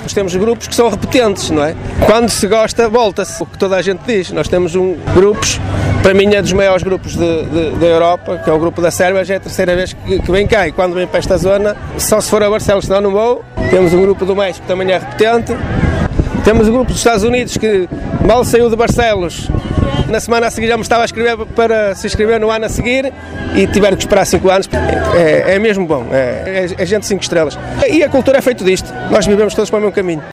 Nós temos grupos que são repetentes, não é? Quando se gosta, volta-se, o que toda a gente diz. Nós temos grupos, para mim é dos maiores grupos da Europa, que é o grupo da Sérvia, já é a terceira vez que vem cá, e quando vem para esta zona, só se for a Barcelos, senão não vou. Temos um grupo do México que também é repetente. Temos o grupo dos Estados Unidos que mal saiu de Barcelos. Na semana a seguir já me estava a escrever para se inscrever no ano a seguir e tiveram que esperar 5 anos. É mesmo bom, é gente 5 estrelas. E a cultura é feito disto, nós vivemos todos para o mesmo caminho.